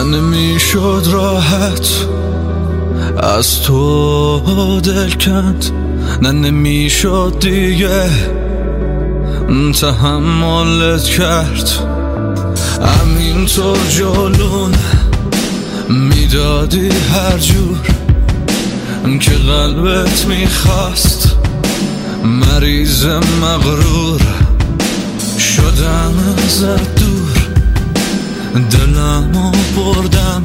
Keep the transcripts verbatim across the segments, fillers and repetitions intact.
نمیشد راحت از تو دل کند، نه نمیشد دیگه تحملت کرد. همینطور جلون میدادی هر جور که قلبت میخواست، مریض مغرور شدم ازت دور، دلمو بردم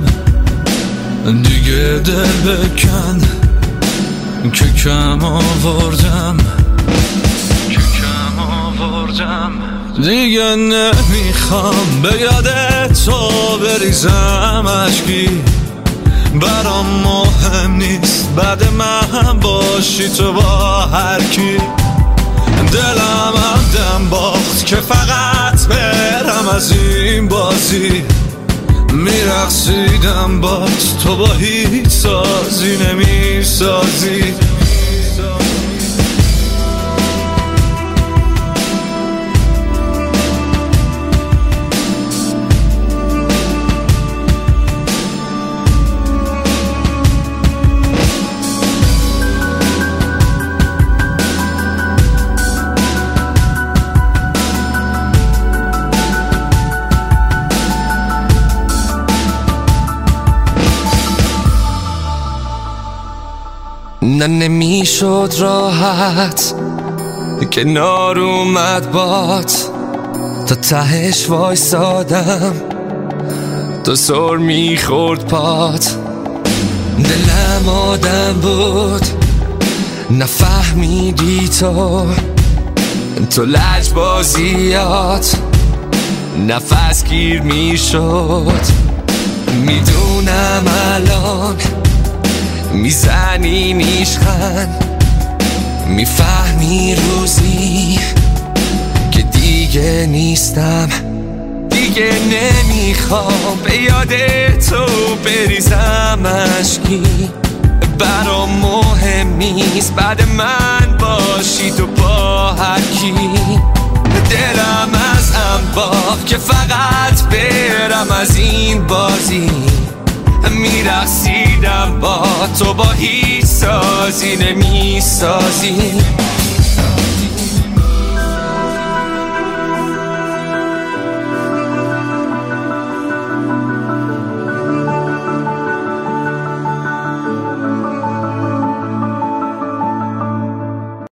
دیگه دل بکن که کم آوردم که کم آوردم دیگه نمیخوام به یاد تو بریزم اشکی، برام مهم نیست بعد من باشی تو با هر کی. دلم هم دم باخت که فقط برم از این بازی، میرقصیدم باز تو با هیچ سازی نمیسازی. نه نمیشد راحت کنار اومد بات، تا تهش وایسادم تو سر میخورد پات. دلم آدم بود نفهمیدی تو، تو لجبازیات نفس گیر میشد. میدونم الان میزنی نیشخن، میفهمی روزی که دیگه نیستم، دیگه نمیخوام به یاد تو بریزم اشکی، برام مهم نیست بعد من باشی تو با هر کی. دلم از هم باخت که فقط برم از این بازی، میرقصیدم با تو با هیچ سازی نمیسازی.